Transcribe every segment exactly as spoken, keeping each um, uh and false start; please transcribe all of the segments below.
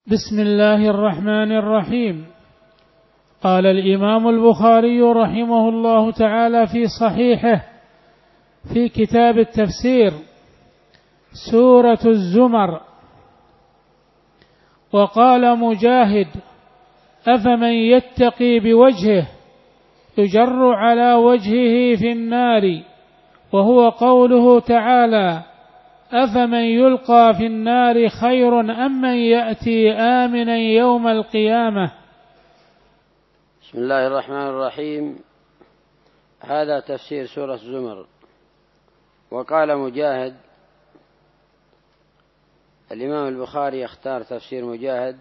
بسم الله الرحمن الرحيم. قال الإمام البخاري رحمه الله تعالى في صحيحه في كتاب التفسير سورة الزمر: وقال مجاهد: أفمن يتقي بوجهه يجر على وجهه في النار، وهو قوله تعالى: أفمن يلقى في النار خير أم من يأتي آمنا يوم القيامة. بسم الله الرحمن الرحيم. هذا تفسير سورة الزمر. وقال مجاهد، الإمام البخاري اختار تفسير مجاهد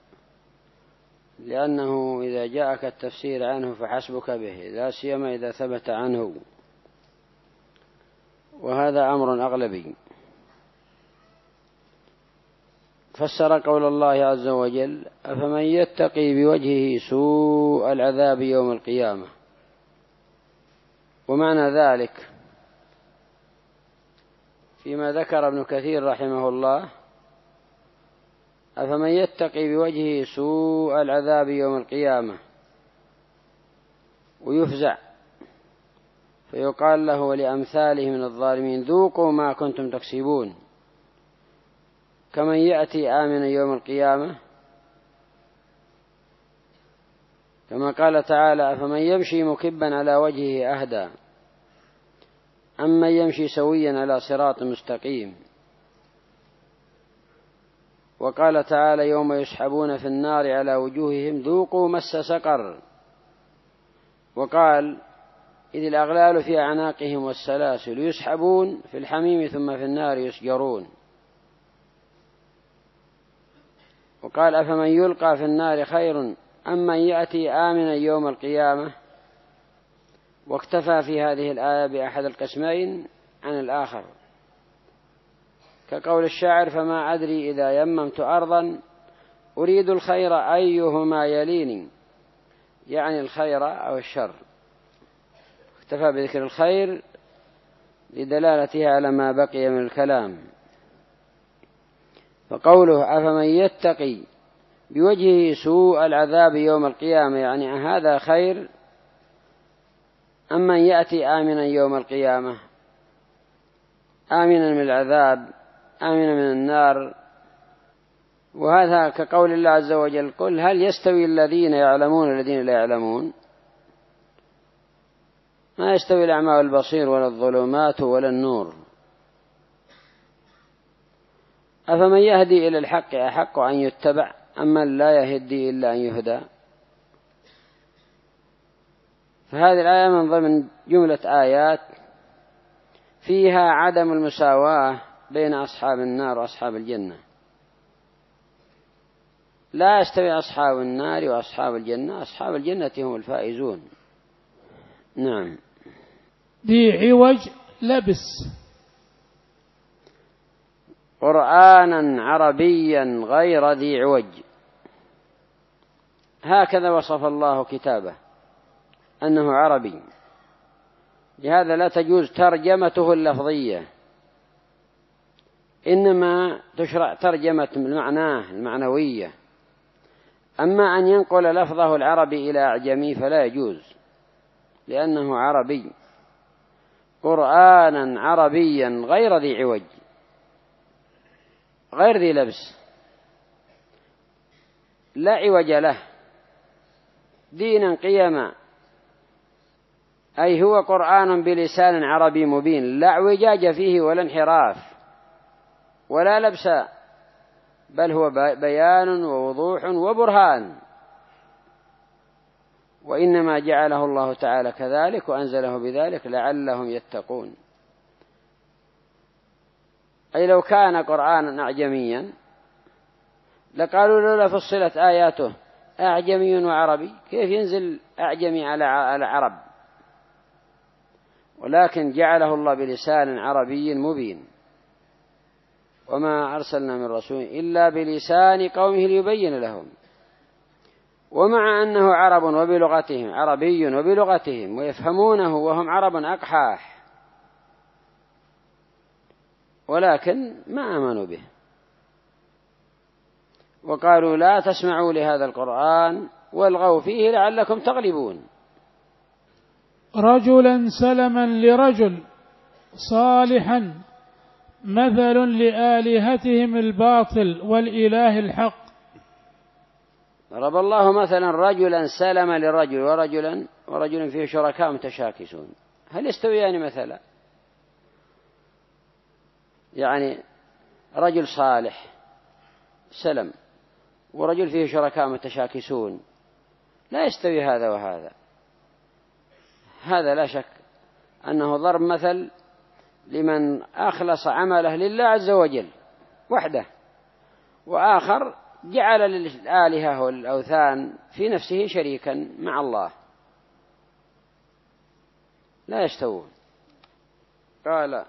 لأنه إذا جاءك التفسير عنه فحسبك به، لا سيما إذا ثبت عنه، وهذا أمر أغلبي. فسر قول الله عز وجل: أفمن يتقي بوجهه سوء العذاب يوم القيامة. ومعنى ذلك فيما ذكر ابن كثير رحمه الله: أفمن يتقي بوجهه سوء العذاب يوم القيامة، ويفزع فيقال له ولأمثاله من الظالمين: ذوقوا ما كنتم تكسبون، كمن يأتي آمنا يوم القيامة، كما قال تعالى: أفمن يمشي مكبا على وجهه أهدى أمن يمشي سويا على صراط مستقيم. وقال تعالى: يوم يسحبون في النار على وجوههم ذوقوا مس سقر. وقال: إذ الأغلال في أعناقهم والسلاسل يسحبون في الحميم ثم في النار يسجرون. وقال: أفمن يلقى في النار خير أم من يأتي آمنا يوم القيامة. واكتفى في هذه الآية بأحد القسمين عن الآخر، كقول الشاعر: فما أدري إذا يممت أرضا أريد الخير أيهما يليني، يعني الخير أو الشر. اكتفى بذكر الخير لدلالته على ما بقي من الكلام. فقوله: أفمن يتقي بوجهه سوء العذاب يوم القيامة، يعني هذا خير أم من يأتي آمنا يوم القيامة، آمنا من العذاب، آمنا من النار. وهذا كقول الله عز وجل: قل هل يستوي الذين يعلمون والذين لا يعلمون؟ ما يستوي الأعمى والبصير ولا الظلمات ولا النور. أفمن يهدي إلى الحق أحق أن يتبع أم من لا يهدي إلا أن يهدى. فهذه الآية من ضمن جملة آيات فيها عدم المساواة بين أصحاب النار وأصحاب الجنة. لا يستوي أصحاب النار وأصحاب الجنة، أصحاب الجنة هم الفائزون. نعم. ذي عوج لبس. قرآنا عربيا غير ذي عوج، هكذا وصف الله كتابه أنه عربي، لهذا لا تجوز ترجمته اللفظية، إنما تشرع ترجمة المعنى المعنوية. أما أن ينقل لفظه العربي إلى أعجمي فلا يجوز، لأنه عربي. قرآنا عربيا غير ذي عوج، غير ذي لبس، لا عوج له، دينا قيما، أي هو قرآن بلسان عربي مبين، لا اعوجاج فيه ولا انحراف ولا لبس، بل هو بيان ووضوح وبرهان. وإنما جعله الله تعالى كذلك وأنزله بذلك لعلهم يتقون. أي لو كان قرآنا أعجميا لقالوا لولا فصلت آياته أعجمي وعربي، كيف ينزل أعجمي على عرب؟ ولكن جعله الله بلسان عربي مبين. وما أرسلنا من رسول إلا بلسان قومه ليبين لهم. ومع أنه عرب وبلغتهم، عربي وبلغتهم ويفهمونه وهم عرب أقحاح، ولكن ما آمنوا به. وقالوا لا تسمعوا لهذا القرآن والغوا فيه لعلكم تغلبون. رجلا سلما لرجل صالحا مثل لآلهتهم الباطل والإله الحق. ضرب الله مثلا رجلا سلم لرجل ورجلا ورجل فيه شركاء متشاكسون، هل يستويان مثلا؟ يعني رجل صالح سلم ورجل فيه شركاء متشاكسون، لا يستوي هذا وهذا. هذا لا شك أنه ضرب مثل لمن أخلص عمله لله عز وجل وحده، وآخر جعل للآلهة والأوثان في نفسه شريكا مع الله، لا يستوون. قال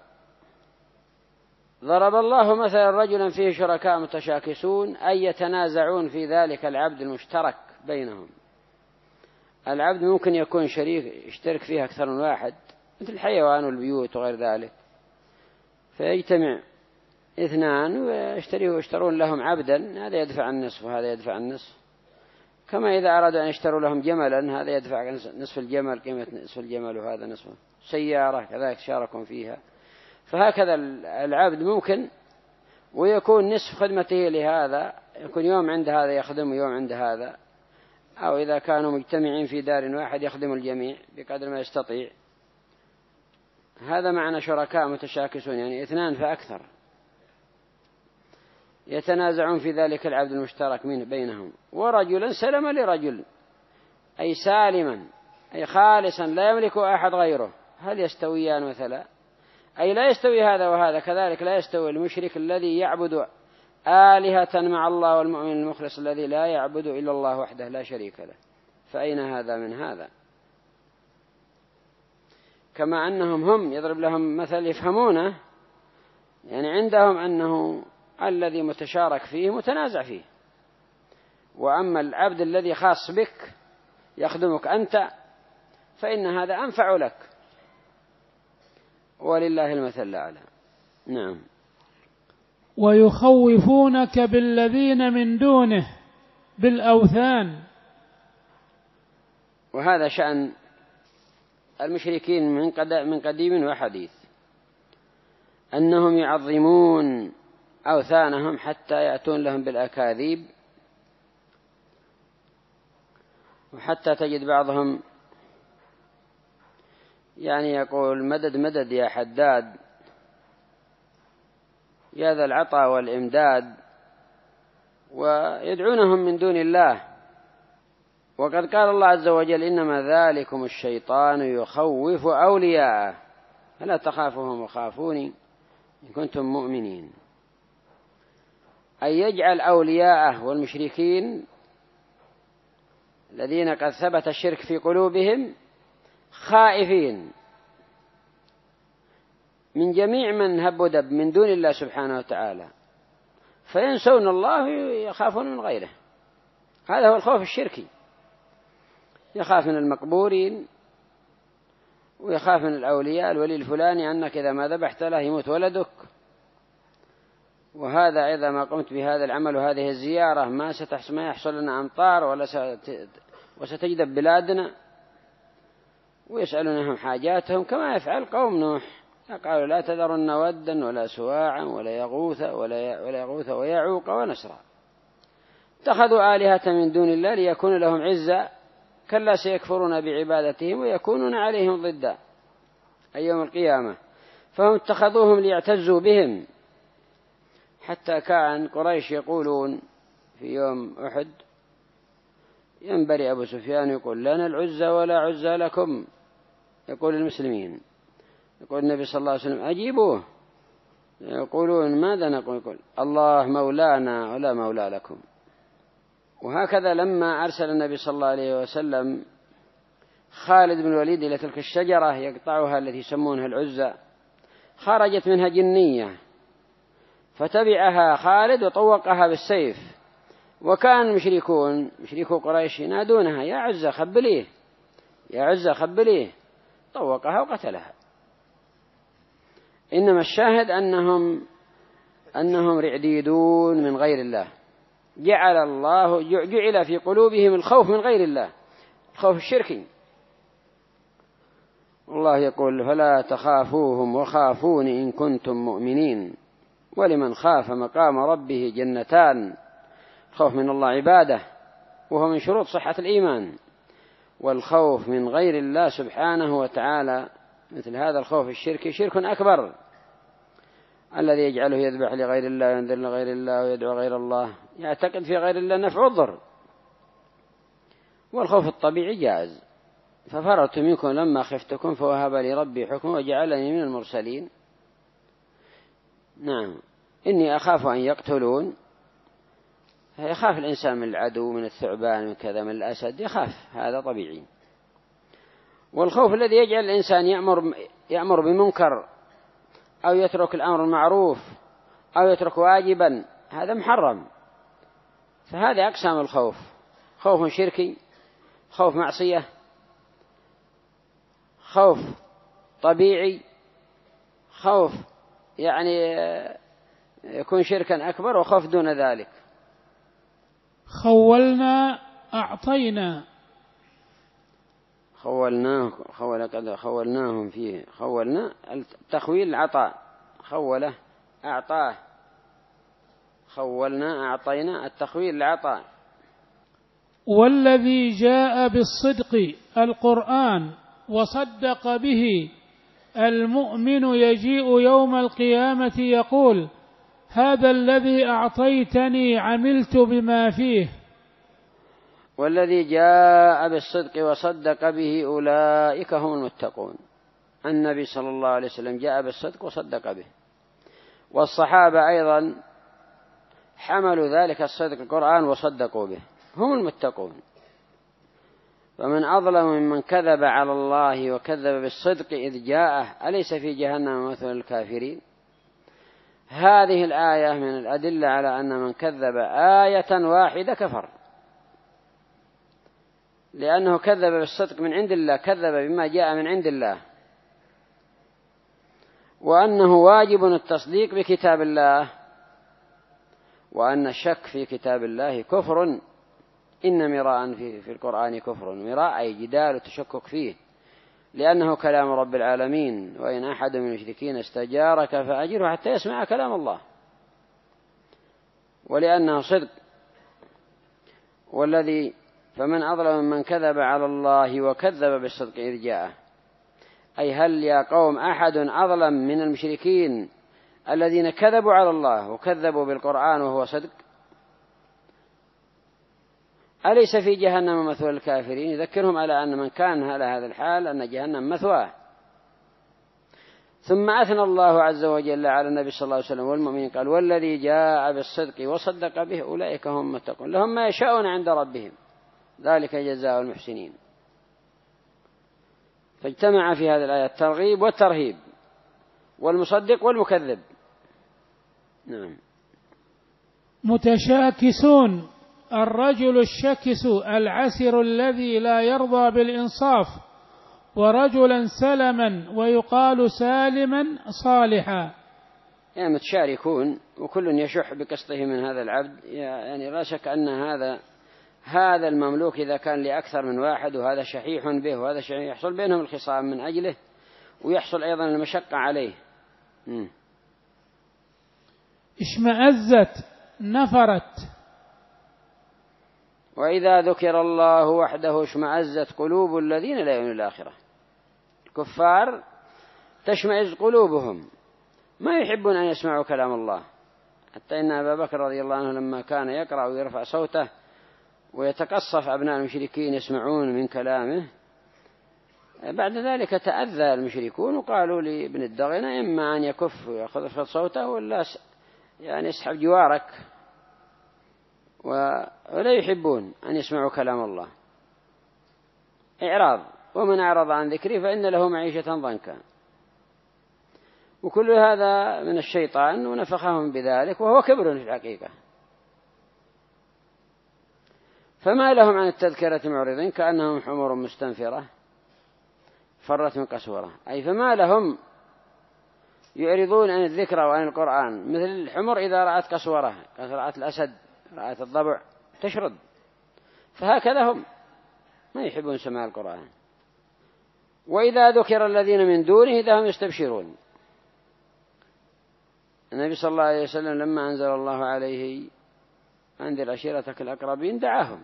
ضرب الله مثلا رجلا فيه شركاء متشاكسون أي يتنازعون في ذلك العبد المشترك بينهم. العبد ممكن يكون شريك يشترك فيه أكثر من واحد مثل الحيوان والبيوت وغير ذلك، فيجتمع اثنان ويشترون لهم عبدا، هذا يدفع النصف وهذا يدفع النصف. كما إذا أرادوا أن يشتروا لهم جملا، هذا يدفع نصف الجمل قيمة نصف الجمل وهذا نصفه. سيارة كذلك شاركون فيها. فهكذا العبد ممكن ويكون نصف خدمته لهذا، يكون يوم عند هذا يخدم ويوم عند هذا، أو إذا كانوا مجتمعين في دار واحد يخدم الجميع بقدر ما يستطيع. هذا معنى شركاء متشاكسون، يعني اثنان فأكثر يتنازعون في ذلك العبد المشترك منه بينهم. ورجلا سلم لرجل أي سالما أي خالصا لا يملك أحد غيره، هل يستويان مثلا؟ أي لا يستوي هذا وهذا. كذلك لا يستوي المشرك الذي يعبد آلهة مع الله والمؤمن المخلص الذي لا يعبد إلا الله وحده لا شريك له. فأين هذا من هذا؟ كما أنهم هم يضرب لهم مثل يفهمونه، يعني عندهم أنه الذي متشارك فيه متنازع فيه، وأما العبد الذي خاص بك يخدمك أنت فإن هذا أنفع لك، ولله المثل الأعلى. نعم. ويخوفونك بالذين من دونه بالأوثان. وهذا شأن المشركين من قديم وحديث، أنهم يعظمون أوثانهم حتى يأتون لهم بالأكاذيب، وحتى تجد بعضهم يعني يقول مدد مدد يا حداد يا ذا العطاء والإمداد، ويدعونهم من دون الله. وقد قال الله عز وجل إنما ذلكم الشيطان يخوف أولياءه فلا تخافوهم وخافوني إن كنتم مؤمنين. أي يجعل أولياءه والمشركين الذين قد ثبت الشرك في قلوبهم خائفين من جميع من هب ودب من دون الله سبحانه وتعالى، فينسون الله يخافون من غيره. هذا هو الخوف الشركي، يخاف من المقبورين ويخاف من الأولياء، الولي الفلاني أنك إذا ما ذبحت له يموت ولدك، وهذا إذا ما قمت بهذا العمل وهذه الزيارة ما ستحصل ما يحصل لنا أمطار ولا ست... وستجدب بلادنا، ويسألونهم حاجاتهم كما يفعل قوم نوح. قالوا لا تذرن ودا ولا سواعا ولا يغوث ولا ولا يغوث ويعوق ونسرا، اتخذوا آلهة من دون الله ليكون لهم عزا كلا سيكفرون بعبادتهم ويكونون عليهم ضدا أي يوم القيامة. فهم اتخذوهم ليعتزوا بهم، حتى كان قريش يقولون في يوم أحد ينبري أبو سفيان يقول لنا العزى ولا عزى لكم، يقول المسلمين، يقول النبي صلى الله عليه وسلم أجيبوه، يقولون ماذا نقول؟ يقول الله مولانا ولا مولى لكم. وهكذا لما أرسل النبي صلى الله عليه وسلم خالد بن الوليد إلى تلك الشجرة يقطعها التي يسمونها العزى، خرجت منها جنية فتبعها خالد وطوقها بالسيف، وكان مشركون مشركو قريش ينادونها يا عزى خبليه يا عزى خبليه، طوقها وقتلها. إنما الشاهد أنهم أنهم رعديدون من غير الله، جعل الله جعل في قلوبهم الخوف من غير الله، الخوف الشركي. الله يقول فلا تخافوهم وخافوني إن كنتم مؤمنين. ولمن خاف مقام ربه جنتان، الخوف من الله عبادة وهو من شروط صحة الإيمان، والخوف من غير الله سبحانه وتعالى مثل هذا الخوف الشركي شرك أكبر، الذي يجعله يذبح لغير الله وينذر لغير الله ويدعو غير الله، يعتقد في غير الله نفع والضر. والخوف الطبيعي جائز، ففررت منكم لما خفتكم فوهب لي ربي حكما وجعلني من المرسلين. نعم، إني أخاف أن يقتلون، يخاف الإنسان من العدو، من الثعبان، من كذا، من الأسد، يخاف، هذا طبيعي. والخوف الذي يجعل الإنسان يأمر يأمر بمنكر أو يترك الأمر المعروف أو يترك واجبا، هذا محرم. فهذه أقسام الخوف: خوف شركي، خوف معصية، خوف طبيعي، خوف يعني يكون شركا أكبر، وخوف دون ذلك. خولنا أعطينا، خولناه خول قد خولناهم فيه، خولنا التخويل العطاء، خوله أعطاه، خولنا أعطينا التخويل العطاء. والذي جاء بالصدق القرآن وصدق به المؤمن يجيء يوم القيامة يقول هذا الذي أعطيتني عملت بما فيه. والذي جاء بالصدق وصدق به أولئك هم المتقون. النبي صلى الله عليه وسلم جاء بالصدق وصدق به، والصحابة أيضا حملوا ذلك الصدق القرآن وصدقوا به، هم المتقون. فمن أظلم ممن كذب على الله وكذب بالصدق إذ جاءه أليس في جهنم مثل الكافرين. هذه الآية من الأدلة على أن من كذب آية واحدة كفر، لأنه كذب بالصدق من عند الله، كذب بما جاء من عند الله، وأنه واجب التصديق بكتاب الله، وأن الشك في كتاب الله كفر. إن مراء في, في القرآن كفر، مراء أي جدال وتشكك فيه، لأنه كلام رب العالمين. وإن أحد من المشركين استجارك فأجره حتى يسمع كلام الله، ولأنه صدق. والذي فمن أظلم من كذب على الله وكذب بالصدق إذ جاءه، أي هل يا قوم أحد أظلم من المشركين الذين كذبوا على الله وكذبوا بالقرآن وهو صدق؟ أليس في جهنم مثوى الكافرين؟ يذكرهم على أن من كان على هذا الحال أن جهنم مثواه. ثم أثنى الله عز وجل على النبي صلى الله عليه وسلم والمؤمنين، قال والذي جاء بالصدق وصدق به أولئك هم المتقون، لهم ما يشاءون عند ربهم ذلك جزاء المحسنين. فاجتمع في هذه الآية الترغيب والترهيب والمصدق والمكذب. نعم. متشاكسون، الرجل الشكس العسر الذي لا يرضى بالإنصاف، ورجلا سلما ويقال سالما صالحا. يعني متشاركون، وكل يشح بقسطه من هذا العبد. يعني لا شك أن هذا هذا المملوك إذا كان لأكثر من واحد، وهذا شحيح به وهذا شحيح، يحصل بينهم الخصام من أجله، ويحصل أيضا المشقة عليه. م. اشمأزت، نفرت. وإذا ذكر الله وحده اشمأزت قلوب الذين لا يؤمنون بالآخرة. الكفار تشمئز قلوبهم، ما يحبون أن يسمعوا كلام الله. حتى إن أبا بكر رضي الله عنه لما كان يقرأ ويرفع صوته ويتقصف أبناء المشركين يسمعون من كلامه، بعد ذلك تأذى المشركون وقالوا لابن الدغنة إما أن يكف ويأخذ صوته ولا يعني يسحب جوارك، ولا يحبون أن يسمعوا كلام الله. إعراض. ومن أعرض عن ذكري فإن له معيشة ضنكا. وكل هذا من الشيطان ونفخهم بذلك، وهو كبر في الحقيقة. فما لهم عن التذكرة معرضين كأنهم حمر مستنفرة فرت من قسورة، أي فما لهم يعرضون عن الذكر وعن القرآن مثل الحمر إذا رأت قسورة، رأت الأسد رأت الضبع تشرد. فهكذا هم ما يحبون سماع القرآن. وإذا ذكر الذين من دونه إذا هم يستبشرون. النبي صلى الله عليه وسلم لما أنزل الله عليه أنذر عشيرتك الأقربين دعاهم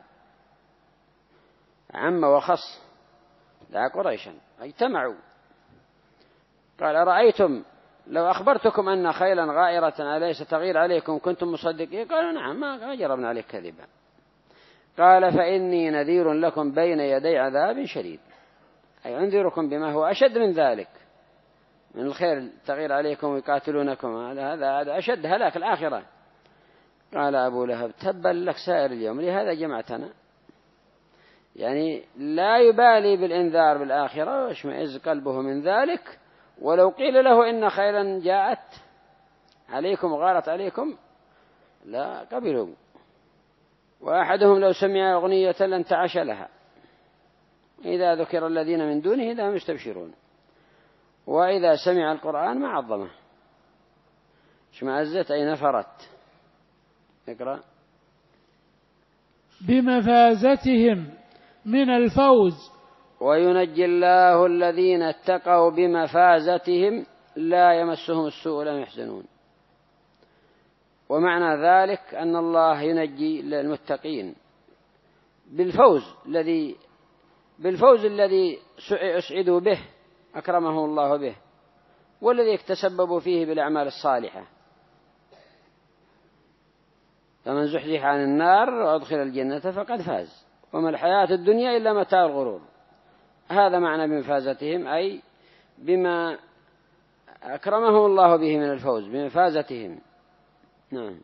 عم وخص، دعا قريشا اجتمعوا قال أرأيتم لو أخبرتكم أن خيلا غائرة أليس تغير عليكم كنتم مصدقين؟ قالوا نعم ما جربنا عليك كذبا. قال فإني نذير لكم بين يدي عذاب شديد، أي أنذركم بما هو أشد من ذلك من الخير تغير عليكم ويقاتلونكم، هذا هذا أشد هلاك الآخرة. قال أبو لهب تبا لك سائر اليوم لهذا جمعتنا، يعني لا يبالي بالإنذار بالآخرة ويشمئز قلبه من ذلك. ولو قيل له إن خيرا جاءت عليكم وغارت عليكم لا قبلوا. وأحدهم لو سمع أغنية لن تعش لها. إذا ذكر الذين من دونه إذا هم يستبشرون. وإذا سمع القرآن ما عظمه اشمأزت أي نفرت. اقرأ. بمفازتهم من الفوز. وينجي الله الذين اتقوا بمفازتهم لا يمسهم السوء ولا يحزنون. ومعنى ذلك أن الله ينجي المتقين بالفوز الذي بالفوز الذي أسعدوا به أكرمه الله به، والذي يتسبب فيه بالأعمال الصالحة. فمن زحزح عن النار وأدخل الجنة فقد فاز وما الحياة الدنيا إلا متاع الغرور. هذا معنى بمفازتهم أي بما أكرمهم الله به من الفوز بمفازتهم. نعم.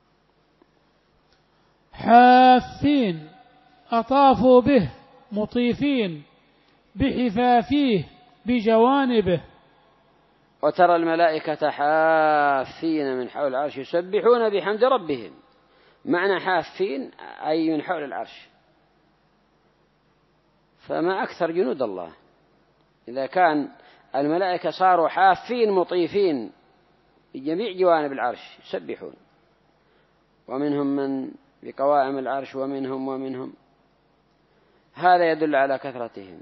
حافين أطافوا به مطيفين بحفافيه بجوانبه. وترى الملائكة حافين من حول العرش يسبحون بحمد ربهم. معنى حافين أي من حول العرش. فما أكثر جنود الله إذا كان الملائكة صاروا حافين مطيفين بجميع جوانب العرش يسبحون. ومنهم من بقوائم العرش ومنهم ومنهم هذا يدل على كثرتهم.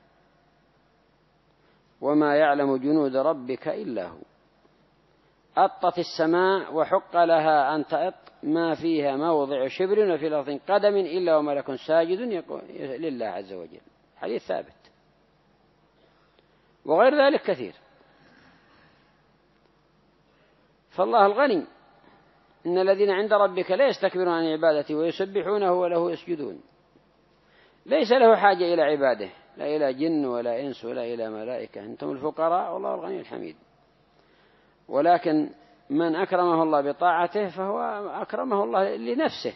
وما يعلم جنود ربك إلا هو. أطت السماء وحق لها أن تأط ما فيها موضع شبر وفي الأرض قدم إلا وملك ساجد لله عز وجل. حديث ثابت. وغير ذلك كثير. فالله الغني إن الذين عند ربك لا يستكبرون عن عبادته ويسبحونه وله يسجدون. ليس له حاجة إلى عباده لا إلى جن ولا إنس ولا إلى ملائكة. أنتم الفقراء والله الغني الحميد. ولكن من أكرمه الله بطاعته فهو أكرمه الله لنفسه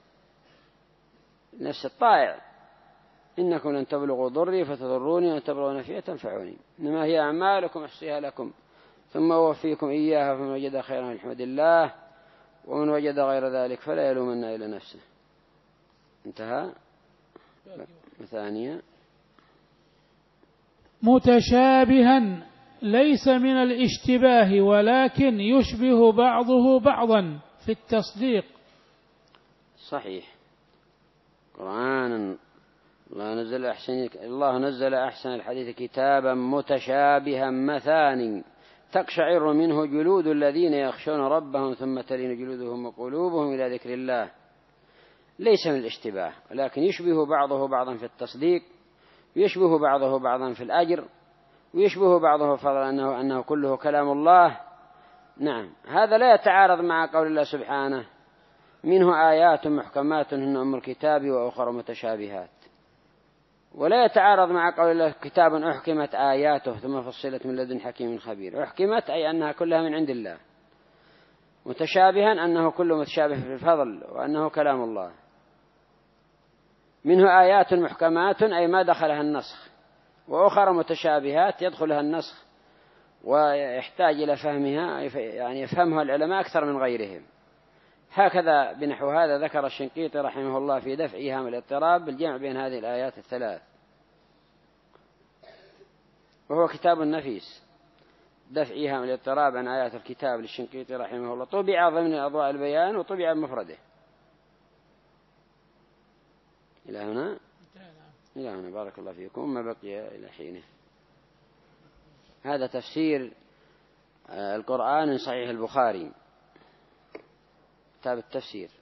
نفس الطائع. إنكم لن تبلغوا ضري فتضروني وأن تبلغوا نفعي تنفعوني إنما هي أعمالكم أحصيها لكم ثم أوفيكم إياها فمن وجد خيرا فليحمد الله ومن وجد غير ذلك فلا يلومن إلا نفسه. انتهى. ثانية متشابها ليس من الاشتباه ولكن يشبه بعضه بعضا في التصديق. صحيح. قرآن الله نزل أحسن الله نزل أحسن الحديث كتابا متشابها مثاني تقشعر منه جلود الذين يخشون ربهم ثم تلين جلودهم وقلوبهم إلى ذكر الله. ليس من الاشتباه ولكن يشبه بعضه بعضا في التصديق ويشبه بعضه بعضا في الأجر ويشبه بعضه فضلا أنه, أنه كله كلام الله. نعم. هذا لا يتعارض مع قول الله سبحانه منه آيات محكمات هن أم الكتاب وأخرى متشابهات. ولا يتعارض مع قول الله كتاب أحكمت آياته ثم فصلت من لدن حكيم خبير. أحكمت أي أنها كلها من عند الله. متشابها أنه كله متشابه في الفضل وأنه كلام الله. منه آيات محكمات أي ما دخلها النسخ وأخرى متشابهات يدخلها النسخ ويحتاج إلى فهمها يعني يفهمها العلماء أكثر من غيرهم. هكذا بنحو هذا ذكر الشنقيطي رحمه الله في دفع إيهام الاضطراب بالجمع بين هذه الآيات الثلاث. وهو كتاب نفيس دفع إيهام الاضطراب عن آيات الكتاب للشنقيطي رحمه الله. طبع ضمن أضواء البيان وطبع بمفرده. إلى هنا إلى هنا بارك الله فيكم، ما بقي إلى حينه. هذا تفسير القرآن من صحيح البخاري، كتاب التفسير.